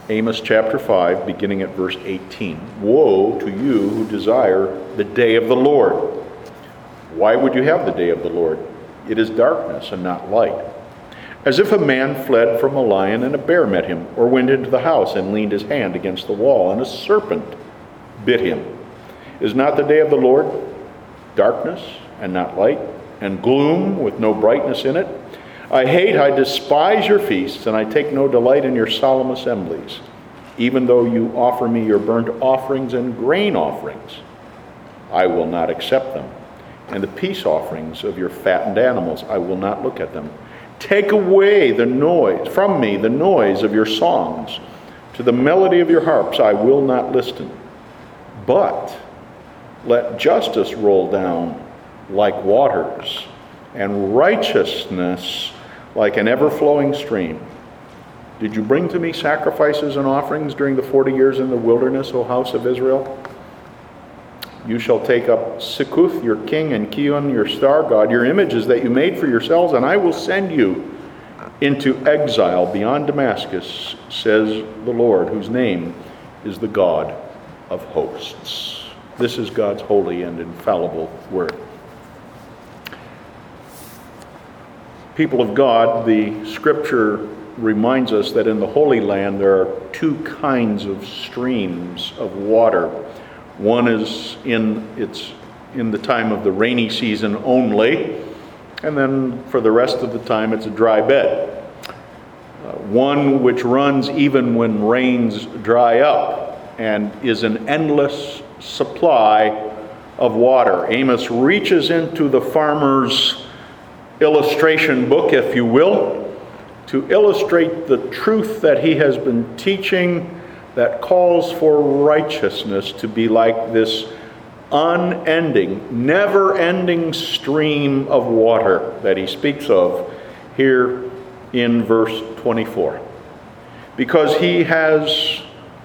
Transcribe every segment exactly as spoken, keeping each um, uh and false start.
Amos chapter five, beginning at verse eighteen. Woe to you who desire the day of the Lord. Why would you have the day of the Lord? It is darkness and not light. As if a man fled from a lion and a bear met him, or went into the house and leaned his hand against the wall, and a serpent bit him. Is not the day of the Lord darkness and not light, and gloom with no brightness in it? I hate, I despise your feasts, and I take no delight in your solemn assemblies. Even though you offer me your burnt offerings and grain offerings, I will not accept them. And the peace offerings of your fattened animals, I will not look at them. Take away the noise, from me the noise of your songs. To the melody of your harps I will not listen. But let justice roll down like waters, and righteousness like an ever-flowing stream. Did you bring to me sacrifices and offerings during the forty years in the wilderness, O house of Israel? You shall take up Sikkuth, your king, and Kion, your star god, your images that you made for yourselves, and I will send you into exile beyond Damascus, says the Lord, whose name is the God of hosts. This is God's holy and infallible word. People of God, the scripture reminds us that in the Holy Land there are two kinds of streams of water. One is in it's in the time of the rainy season only, and then for the rest of the time it's a dry bed. Uh, one which runs even when rains dry up and is an endless supply of water. Amos reaches into the farmer's illustration book, if you will, to illustrate the truth that he has been teaching that calls for righteousness to be like this unending, never-ending stream of water that he speaks of here in verse twenty-four. Because he has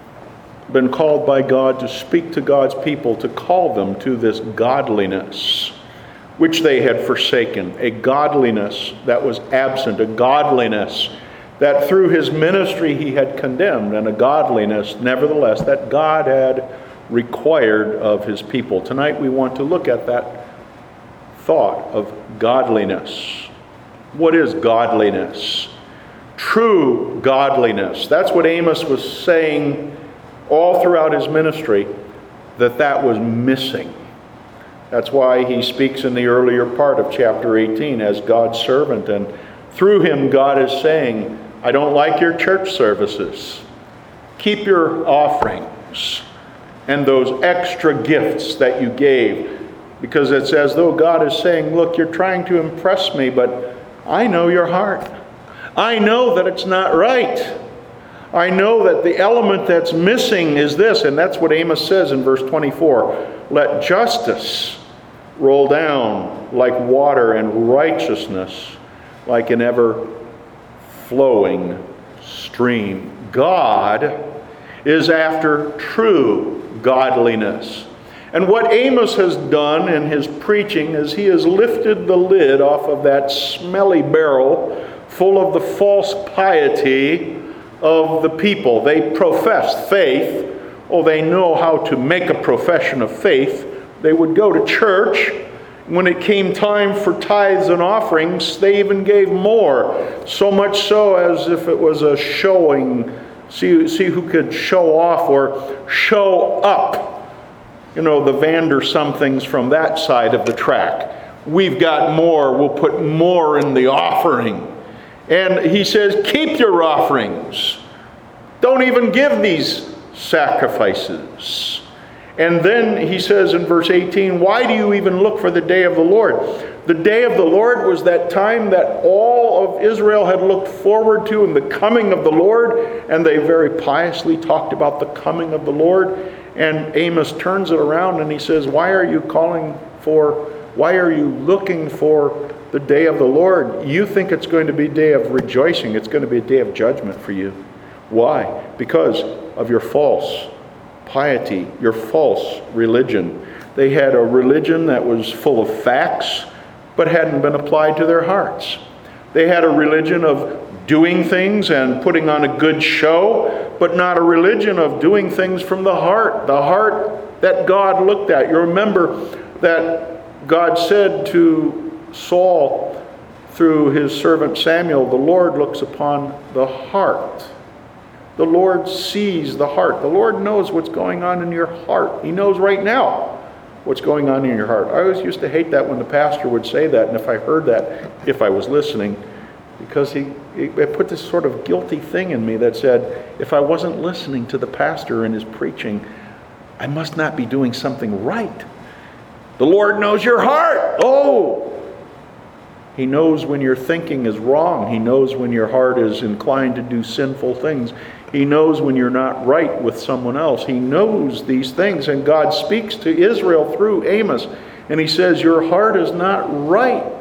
been called by God to speak to God's people, to call them to this godliness which they had forsaken, a godliness that was absent, a godliness that through his ministry he had condemned, and a godliness, nevertheless, that God had required of his people. Tonight we want to look at that thought of godliness. What is godliness? True godliness. That's what Amos was saying all throughout his ministry, that that was missing. That's why he speaks in the earlier part of chapter eighteen as God's servant, and through him God is saying, I don't like your church services. Keep your offerings and those extra gifts that you gave, because it's as though God is saying, look, you're trying to impress me, but I know your heart. I know that it's not right. I know that the element that's missing is this, and that's what Amos says in verse twenty-four. Let justice roll down like water, and righteousness like an ever-flowing stream. God is after true godliness. And what Amos has done in his preaching is he has lifted the lid off of that smelly barrel full of the false piety of the people. They profess faith. Oh, they know how to make a profession of faith. They would go to church. When it came time for tithes and offerings, they even gave more. So much so as if it was a showing, see, see who could show off or show up. You know, the Vander somethings from that side of the track. We've got more. We'll put more in the offering. And he says, keep your offerings. Don't even give these sacrifices. And then he says in verse eighteen, why do you even look for the day of the Lord? The day of the Lord was that time that all of Israel had looked forward to, in the coming of the Lord, and they very piously talked about the coming of the Lord. And Amos turns it around and he says, why are you calling for, why are you looking for the day of the Lord? You think it's going to be a day of rejoicing. It's going to be a day of judgment for you. Why? Because of your false piety, your false religion. They had a religion that was full of facts, but hadn't been applied to their hearts. They had a religion of doing things and putting on a good show, but not a religion of doing things from the heart, the heart that God looked at. You remember that God said to Saul through his servant Samuel, the Lord looks upon the heart. The Lord sees the heart. The Lord knows what's going on in your heart. He knows right now what's going on in your heart. I always used to hate that when the pastor would say that, and if I heard that, if I was listening, because he, he it put this sort of guilty thing in me that said, if I wasn't listening to the pastor in his preaching, I must not be doing something right. The Lord knows your heart. Oh! He knows when your thinking is wrong. He knows when your heart is inclined to do sinful things. He knows when you're not right with someone else. He knows these things, and God speaks to Israel through Amos, and he says, your heart is not right.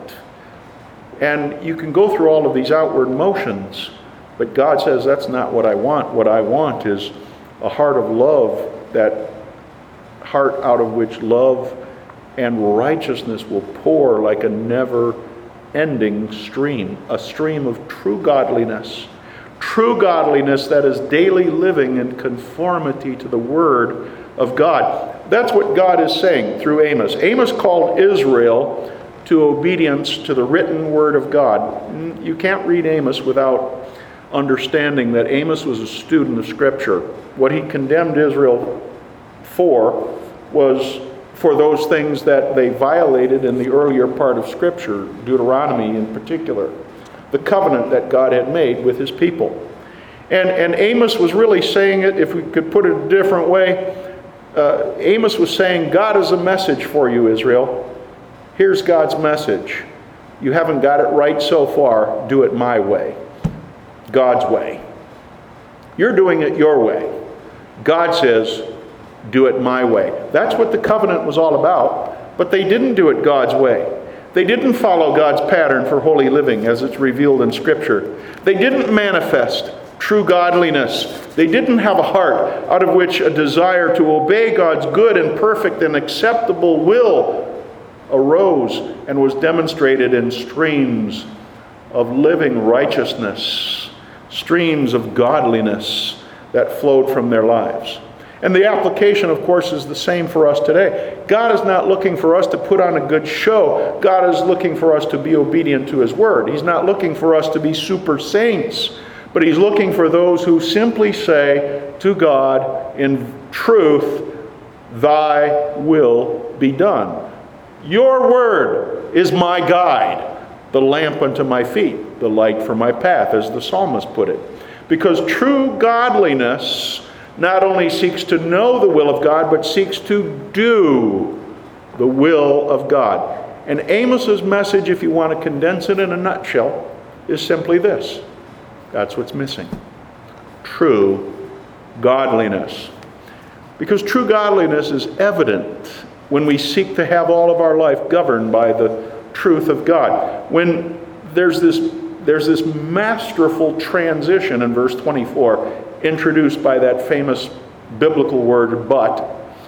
And you can go through all of these outward motions, but God says, that's not what I want. What I want is a heart of love, that heart out of which love and righteousness will pour like a never-ending stream, a stream of true godliness. True godliness that is daily living in conformity to the Word of God. That's what God is saying through Amos. Amos called Israel to obedience to the written Word of God. You can't read Amos without understanding that Amos was a student of Scripture. What he condemned Israel for was for those things that they violated in the earlier part of Scripture, Deuteronomy in particular. The covenant that God had made with his people. And, and Amos was really saying it, if we could put it a different way, uh, Amos was saying, God has a message for you, Israel. Here's God's message. You haven't got it right so far. Do it my way. God's way. You're doing it your way. God says, do it my way. That's what the covenant was all about. But they didn't do it God's way. They didn't follow God's pattern for holy living as it's revealed in Scripture. They didn't manifest true godliness. They didn't have a heart out of which a desire to obey God's good and perfect and acceptable will arose and was demonstrated in streams of living righteousness, streams of godliness that flowed from their lives. And the application, of course, is the same for us today. God is not looking for us to put on a good show. God is looking for us to be obedient to his word. He's not looking for us to be super saints, but he's looking for those who simply say to God in truth, thy will be done. Your word is my guide, the lamp unto my feet, the light for my path, as the psalmist put it. Because true godliness not only seeks to know the will of God, but seeks to do the will of God. And Amos's message, if you want to condense it in a nutshell, is simply this. That's what's missing. True godliness. Because true godliness is evident when we seek to have all of our life governed by the truth of God. When there's this, there's this masterful transition in verse twenty-four, introduced by that famous biblical word, but.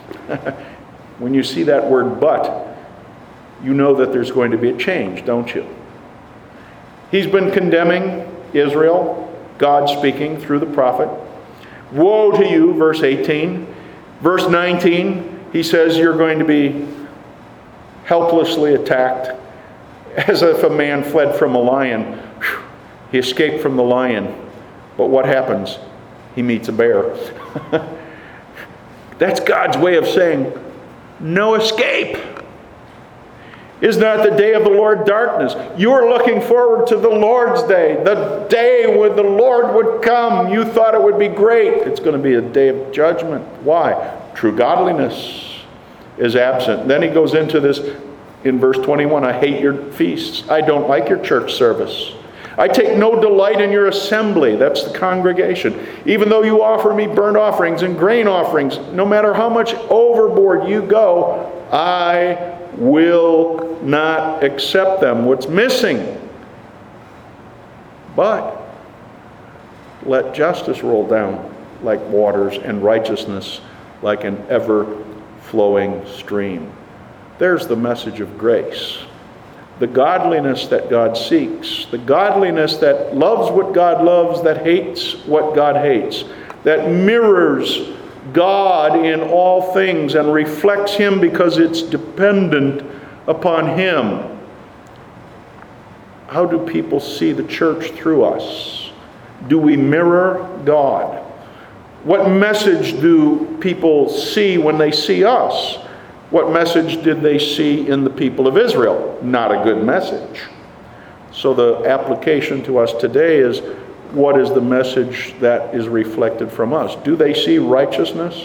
When you see that word, but, you know that there's going to be a change, don't you? He's been condemning Israel, God speaking through the prophet. Woe to you, verse eighteen. Verse nineteen, he says you're going to be helplessly attacked as if a man fled from a lion. Whew. He escaped from the lion. But what happens? He meets a bear. That's God's way of saying, no escape. Is not the day of the Lord darkness? You are looking forward to the Lord's day, the day when the Lord would come. You thought it would be great. It's going to be a day of judgment. Why? True godliness is absent. Then he goes into this in verse twenty-one. I hate your feasts. I don't like your church service. I take no delight in your assembly. That's the congregation. Even though you offer me burnt offerings and grain offerings, no matter how much overboard you go, I will not accept them. What's missing? But let justice roll down like waters and righteousness like an ever-flowing stream. There's the message of grace. The godliness that God seeks. The godliness that loves what God loves, that hates what God hates. that mirrors God in all things and reflects Him because it's dependent upon Him. How do people see the church through us? Do we mirror God? What message do people see when they see us? What message did they see in the people of Israel? Not a good message. So the application to us today is, what is the message that is reflected from us? Do they see righteousness,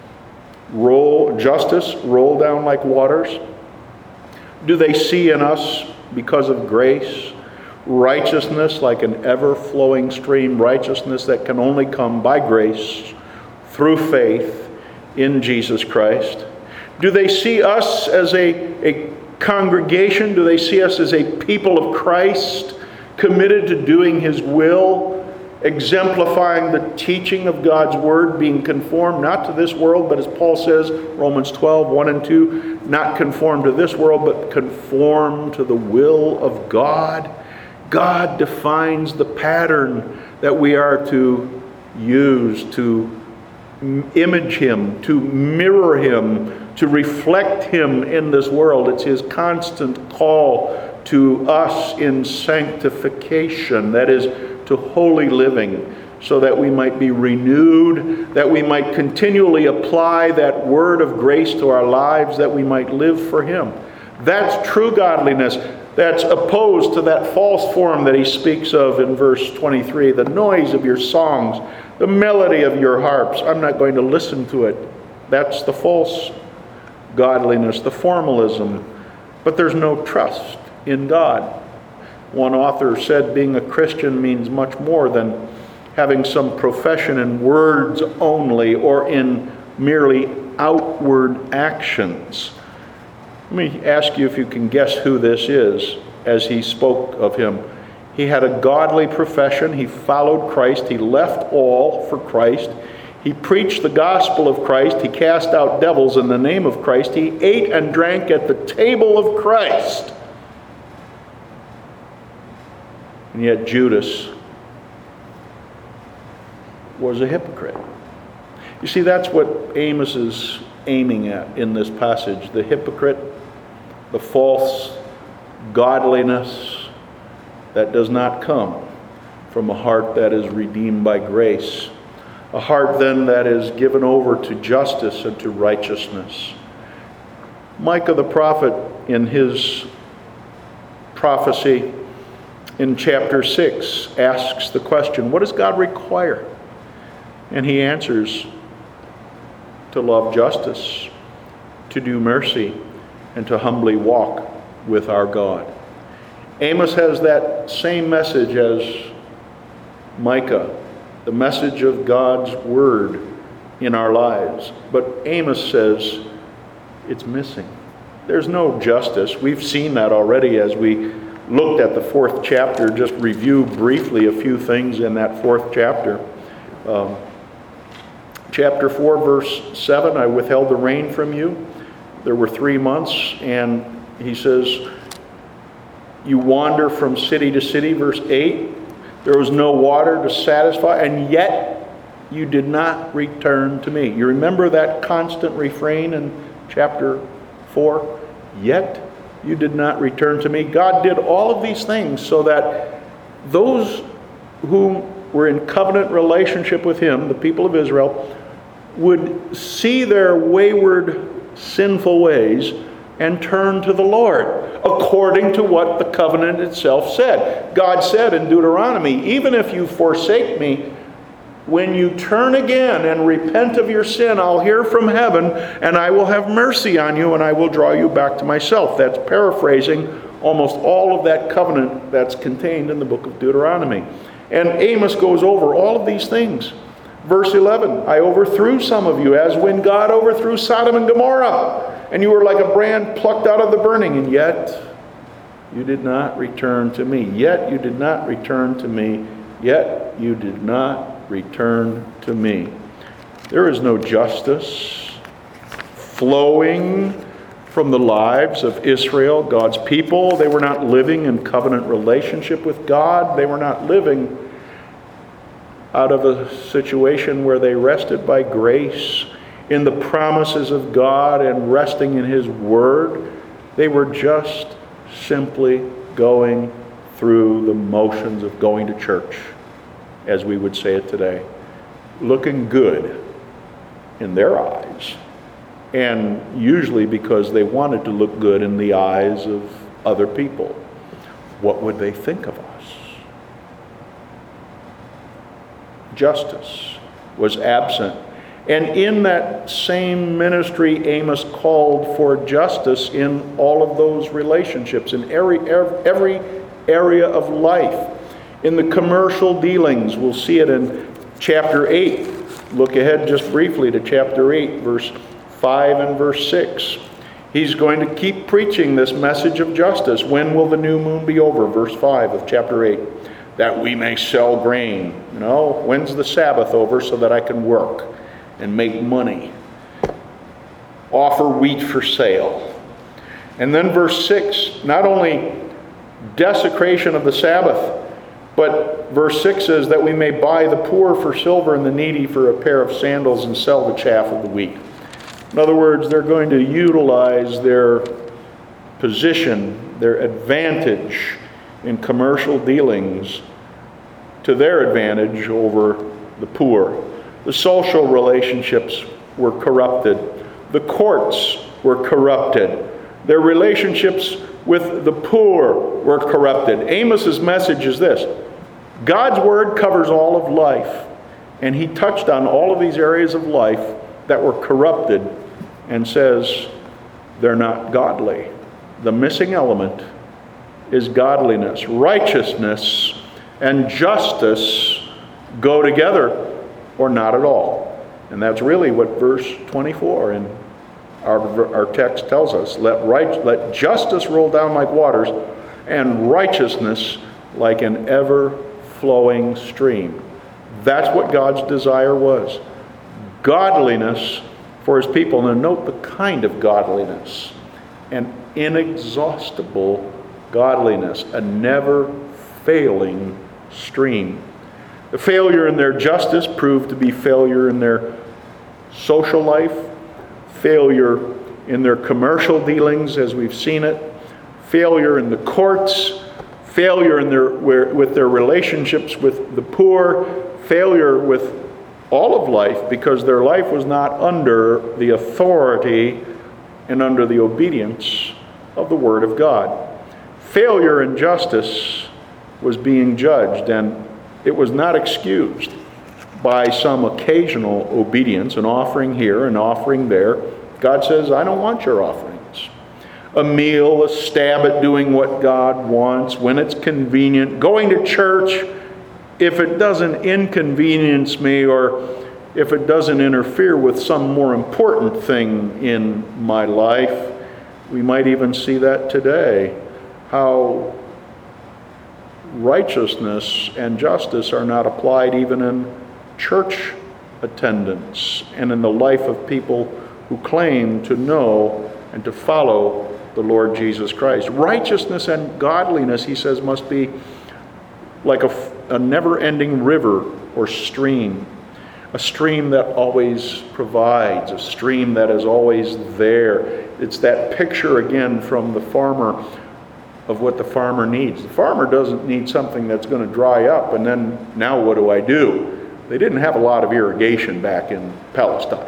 roll, justice roll down like waters? Do they see in us, because of grace, righteousness like an ever-flowing stream, righteousness that can only come by grace through faith in Jesus Christ? Do they see us as a, a congregation? Do they see us as a people of Christ, committed to doing His will, exemplifying the teaching of God's Word, being conformed not to this world, but as Paul says, Romans twelve, one and two, not conformed to this world, but conformed to the will of God? God defines the pattern that we are to use to image Him, to mirror Him, to reflect Him in this world. It's His constant call to us in sanctification, that is, to holy living, so that we might be renewed, that we might continually apply that word of grace to our lives, that we might live for Him. That's true godliness. That's opposed to that false form that he speaks of in verse twenty-three, the noise of your songs, the melody of your harps. I'm not going to listen to it. That's the false godliness, the formalism. But there's no trust in God. One author said being a Christian means much more than having some profession in words only or in merely outward actions. Let me ask you if you can guess who this is as he spoke of him. He had a godly profession. He followed Christ. He left all for Christ. He preached the gospel of Christ. He cast out devils in the name of Christ. He ate and drank at the table of Christ. And yet Judas was a hypocrite. You see, that's what Amos is aiming at in this passage. The hypocrite, the false godliness that does not come from a heart that is redeemed by grace. A heart then that is given over to justice and to righteousness. Micah the prophet, in his prophecy in chapter six, asks the question, what does God require? And he answers, to love justice, to do mercy, and to humbly walk with our God. Amos has that same message as Micah, the message of God's word in our lives. But Amos says it's missing. There's no justice. We've seen that already as we looked at the fourth chapter. Just review briefly a few things in that fourth chapter. Um, chapter four, verse seven, I withheld the rain from you. There were three months, and he says, you wander from city to city. Verse eight, there was no water to satisfy, and yet you did not return to me. You remember that constant refrain in chapter four? Yet you did not return to me. God did all of these things so that those who were in covenant relationship with Him, the people of Israel, would see their wayward, sinful ways and turn to the Lord, according to what the covenant itself said. God said in Deuteronomy, even if you forsake me, when you turn again and repent of your sin, I'll hear from heaven, and I will have mercy on you, and I will draw you back to myself. That's paraphrasing almost all of that covenant that's contained in the book of Deuteronomy. And Amos goes over all of these things. Verse eleven, I overthrew some of you, as when God overthrew Sodom and Gomorrah, and you were like a brand plucked out of the burning, and yet you did not return to me. Yet you did not return to me. Yet you did not return to me. There is no justice flowing from the lives of Israel, God's people. They were not living in covenant relationship with God. They were not living out of a situation where they rested by grace in the promises of God and resting in His Word. They were just simply going through the motions of going to church, as we would say it today, looking good in their eyes, and usually because they wanted to look good in the eyes of other people. What would they think of us? Justice was absent. And in that same ministry, Amos called for justice in all of those relationships, in every, every area of life. In the commercial dealings, we'll see it in chapter eight. Look ahead just briefly to chapter eight, verse five and verse six. He's going to keep preaching this message of justice. When will the new moon be over? Verse five of chapter eight. That we may sell grain. You know, when's the Sabbath over so that I can work and make money? Offer wheat for sale. And then verse six, not only desecration of the Sabbath, but verse six says that we may buy the poor for silver and the needy for a pair of sandals and sell the chaff of the wheat. In other words, they're going to utilize their position, their advantage in commercial dealings to their advantage over the poor. The social relationships were corrupted. The courts were corrupted. Their relationships with the poor were corrupted. Amos's message is this: God's word covers all of life, and he touched on all of these areas of life that were corrupted and says they're not godly. The missing element is godliness. Righteousness and justice go together or not at all. And that's really what verse twenty-four in our, our text tells us. Let, right, let justice roll down like waters and righteousness like an ever-flowing stream. That's what God's desire was. Godliness for his people. And note the kind of godliness. An inexhaustible godliness. A never-failing stream. The failure in their justice proved to be failure in their social life, failure in their commercial dealings as we've seen it, failure in the courts, failure in their with their relationships with the poor, failure with all of life because their life was not under the authority and under the obedience of the Word of God. Failure in justice was being judged, and it was not excused by some occasional obedience, an offering here, an offering there. God says, I don't want your offerings. A meal, a stab at doing what God wants when it's convenient, going to church if it doesn't inconvenience me or if it doesn't interfere with some more important thing in my life. We might even see that today, how righteousness and justice are not applied even in church attendance and in the life of people who claim to know and to follow the Lord Jesus Christ. Righteousness and godliness, he says, must be like a, a never-ending river or stream. A stream that always provides, a stream that is always there. It's that picture again from the farmer of what the farmer needs. The farmer doesn't need something that's going to dry up and then, now what do I do? They didn't have a lot of irrigation back in Palestine.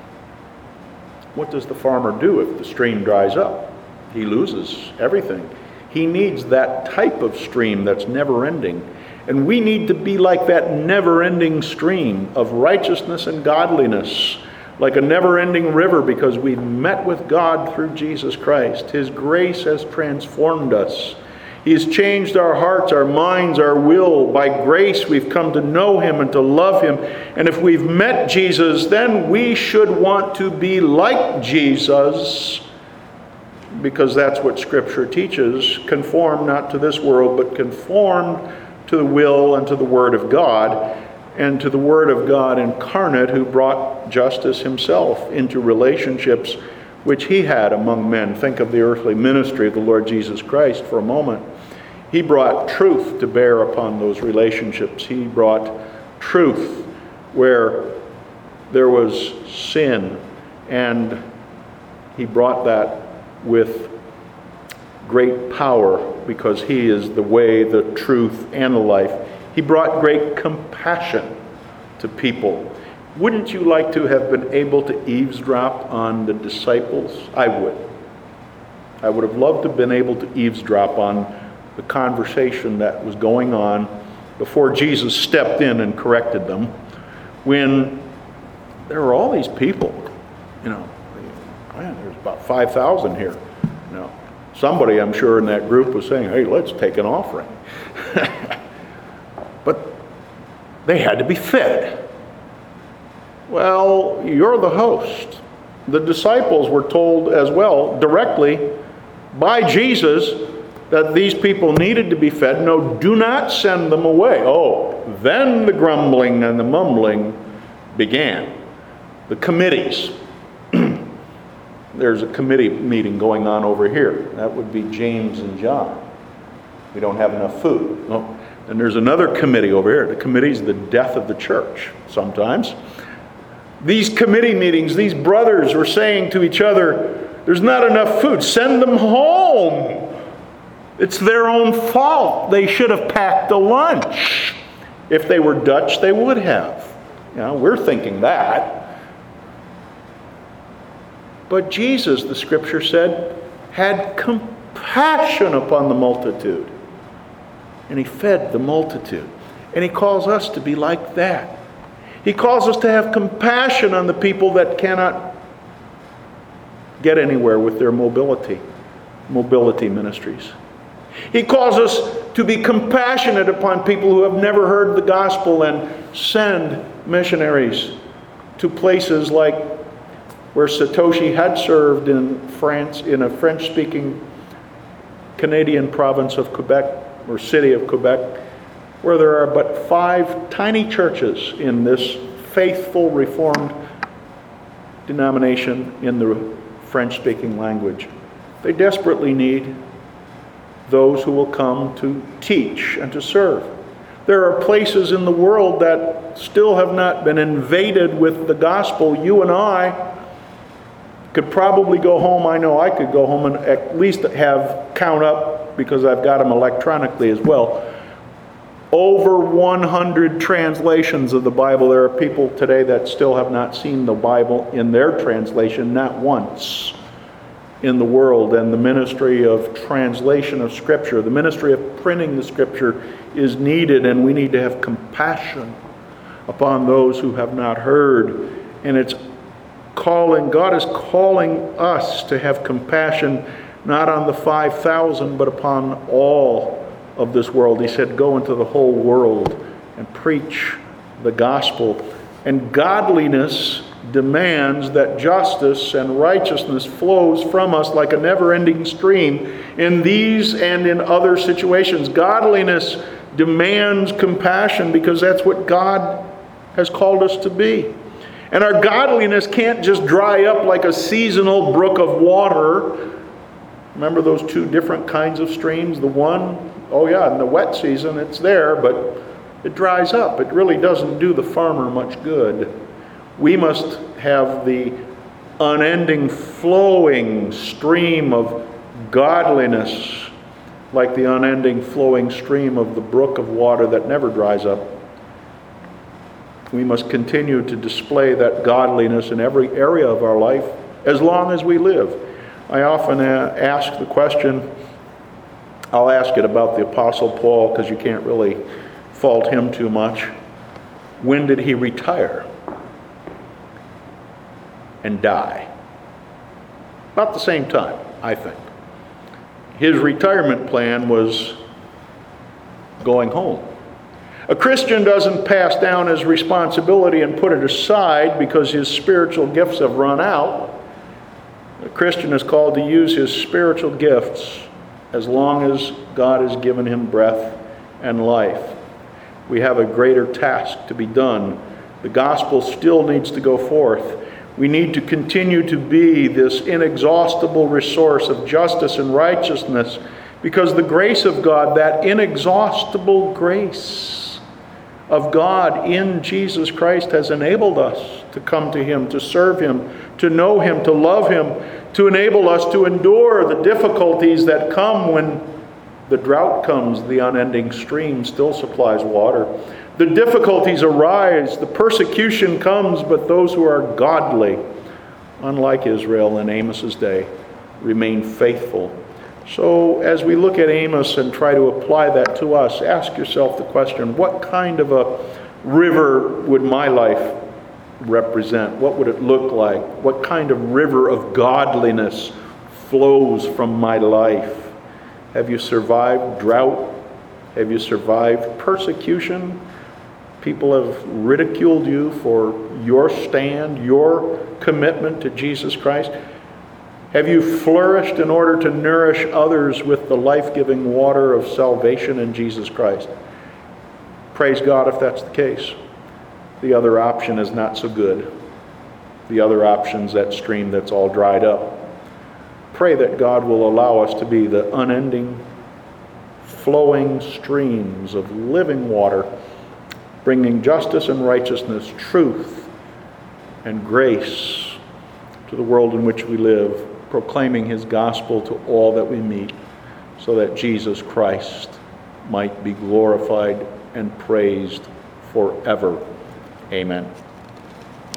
What does the farmer do if the stream dries up? He loses everything. He needs that type of stream that's never ending. And we need to be like that never-ending stream of righteousness and godliness, like a never-ending river, because we've met with God through Jesus Christ. His grace has transformed us. He has changed our hearts, our minds, our will. By grace, we've come to know Him and to love Him. And if we've met Jesus, then we should want to be like Jesus, because that's what Scripture teaches. Conform not to this world, but conform to the will and to the Word of God, and to the Word of God incarnate, who brought justice Himself into relationships which He had among men. Think of the earthly ministry of the Lord Jesus Christ for a moment. He brought truth to bear upon those relationships. He brought truth where there was sin, and he brought that with great power because he is the way, the truth, and the life. He brought great compassion to people. Wouldn't you like to have been able to eavesdrop on the disciples? I would. I would have loved to have been able to eavesdrop on the conversation that was going on before Jesus stepped in and corrected them, when there were all these people. You know, man, there's about five thousand here. You know, somebody, I'm sure, in that group was saying, hey, let's take an offering. But they had to be fed. Well, you're the host. The disciples were told as well, directly, by Jesus, that these people needed to be fed. No, do not send them away. Oh, then the grumbling and the mumbling began. The committees. There's a committee meeting going on over here. That would be James and John. We don't have enough food. Oh. And there's another committee over here. The committee's the death of the church sometimes. These committee meetings, these brothers were saying to each other, there's not enough food. Send them home. It's their own fault. They should have packed a lunch. If they were Dutch, they would have. You know, we're thinking that. But Jesus, the scripture said, had compassion upon the multitude. And he fed the multitude. And he calls us to be like that. He calls us to have compassion on the people that cannot get anywhere with their mobility, mobility ministries. He calls us to be compassionate upon people who have never heard the gospel and send missionaries to places like where Satoshi had served in France, in a French-speaking Canadian province of Quebec, or city of Quebec, where there are but five tiny churches in this faithful Reformed denomination in the French-speaking language. They desperately need those who will come to teach and to serve. There are places in the world that still have not been invaded with the gospel. You and I could probably go home. I know I could go home and at least have count up, because I've got them electronically as well, over one hundred translations of the Bible. There are people today that still have not seen the Bible in their translation, not once in the world. And the ministry of translation of Scripture, the ministry of printing the Scripture is needed, and we need to have compassion upon those who have not heard. And it's calling, God is calling us to have compassion not on the five thousand, but upon all of this world. He said, go into the whole world and preach the gospel. And godliness demands that justice and righteousness flows from us like a never-ending stream in these and in other situations. Godliness demands compassion because that's what God has called us to be. And our godliness can't just dry up like a seasonal brook of water. Remember those two different kinds of streams? The one, oh yeah, in the wet season it's there, but it dries up. It really doesn't do the farmer much good. We must have the unending flowing stream of godliness, like the unending flowing stream of the brook of water that never dries up. We must continue to display that godliness in every area of our life as long as we live. I often ask the question, I'll ask it about the Apostle Paul, because you can't really fault him too much. When did he retire and die? About the same time, I think. His retirement plan was going home. A Christian doesn't pass down his responsibility and put it aside because his spiritual gifts have run out. A Christian is called to use his spiritual gifts as long as God has given him breath and life. We have a greater task to be done. The gospel still needs to go forth. We need to continue to be this inexhaustible resource of justice and righteousness, because the grace of God, that inexhaustible grace of God in Jesus Christ has enabled us to come to Him, to serve Him, to know Him, to love Him, to enable us to endure the difficulties that come when the drought comes. The unending stream still supplies water. The difficulties arise, the persecution comes, but those who are godly, unlike Israel in Amos's day, remain faithful. So as we look at Amos and try to apply that to us, ask yourself the question, what kind of a river would my life represent? What would it look like? What kind of river of godliness flows from my life? Have you survived drought? Have you survived persecution? People have ridiculed you for your stand, your commitment to Jesus Christ. Have you flourished in order to nourish others with the life-giving water of salvation in Jesus Christ? Praise God if that's the case. The other option is not so good. The other option is that stream that's all dried up. Pray that God will allow us to be the unending, flowing streams of living water, bringing justice and righteousness, truth and grace to the world in which we live, proclaiming His gospel to all that we meet, so that Jesus Christ might be glorified and praised forever. Amen.